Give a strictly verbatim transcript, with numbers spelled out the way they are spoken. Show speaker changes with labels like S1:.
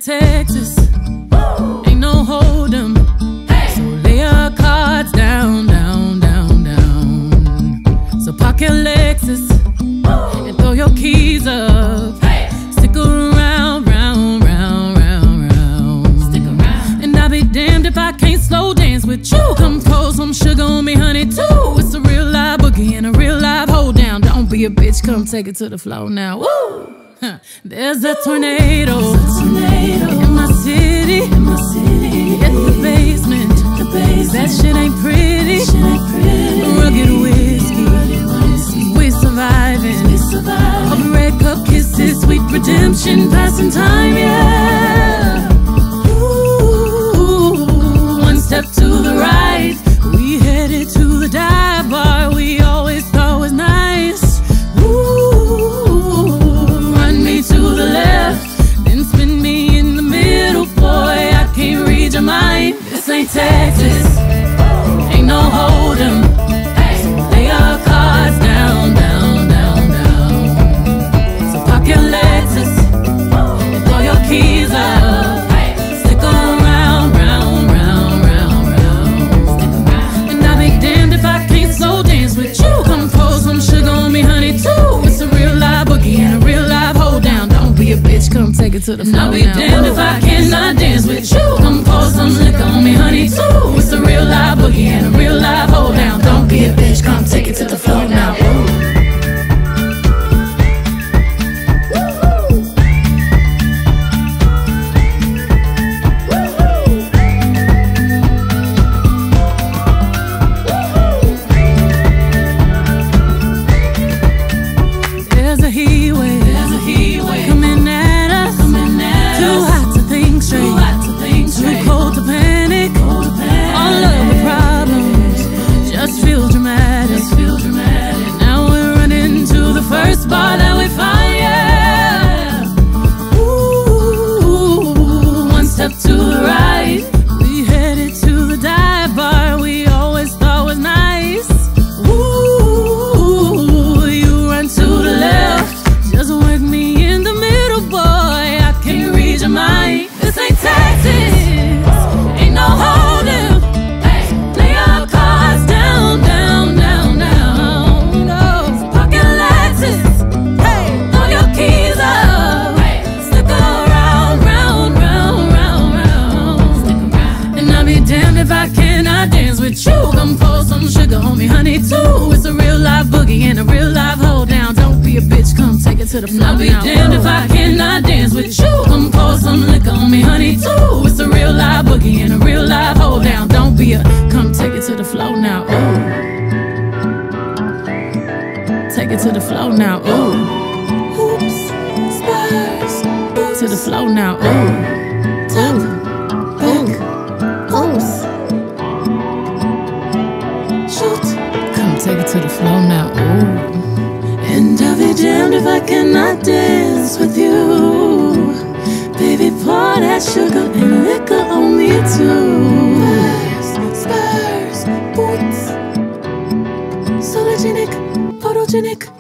S1: ain't Texas, ain't no hold'em. So lay your cards down, down, down, down. So park your Lexus and throw your keys up. Stick around, round, round, round, round. Stick around. And I'll be damned if I can't slow dance with you. Come pour some sugar on me, honey, too. It's a real live boogie and a real live hold down. Don't be a bitch, come take it to the floor now. Woo! Huh. There's a tornado, There's a tornado in my city, in my city. Hit the basement, the basement. That shit ain't pretty, shit ain't pretty. Rugged whiskey, rugged whiskey. We surviving, we surviving. All the red cup kisses, sweet redemption, passing time, yeah. Ooh, one step to the right, we headed to the dive bar we always thought was nice. To the left, then spin me in the middle, boy, I can't read your mind. This ain't Texas, ain't no hold'em. So lay your cards down, down, down, down. So park your Lexus and throw your keys up. Stick around, round, round, round, round. And I'll be damned if I can't slow dance with you. Come pour some sugar on me, honey, too. It's a real live boogie and a real live hold down. Don't be a bitch, come take it to the floor. I'll be now. Damned if I cannot dance with you. Come pour some liquor on me, honey, too. It's a real live boogie and a real live hold down. Don't be a bitch, come take it to the floor now. There's a heat wave, there's a heat wave coming at us, coming at too us. Hot to think straight, too hot to think straight. Too cold to panic, cold to panic. All of the problems just feel dramatic, just feel dramatic. Now we're running to the first bar that we find, yeah. Ooh, one step to the right, we headed to the dive bar we always thought was nice. Ooh, you run to the left, just work me in the middle, boy, I can't read your mind. This ain't Texas, ain't no hold'em. Lay your cards down, down, down, down. No, park your Lexus, throw your keys up. Stick around, round, round, round, round. And I'll be damned if I cannot dance with you. Come pour some sugar on me, honey, too. It's a real live boogie and a real live hold down. Don't be a bitch, come take it to the floor. I'll be now. Damned if I cannot dance with you. Come pour some liquor on me, honey, too. It's a real live boogie and a real live hold down. Don't be a, come take it to the floor now. Ooh, take it to the floor now. Ooh, hoops, spurs, boots. To the floor now. Ooh, top, back, pose, shoot. Come take it to the floor now. Ooh. And I'll be damned if I cannot dance with you. Baby, pour that sugar and liquor on me too. Spurs, spurs, boots, sologenic, photogenic.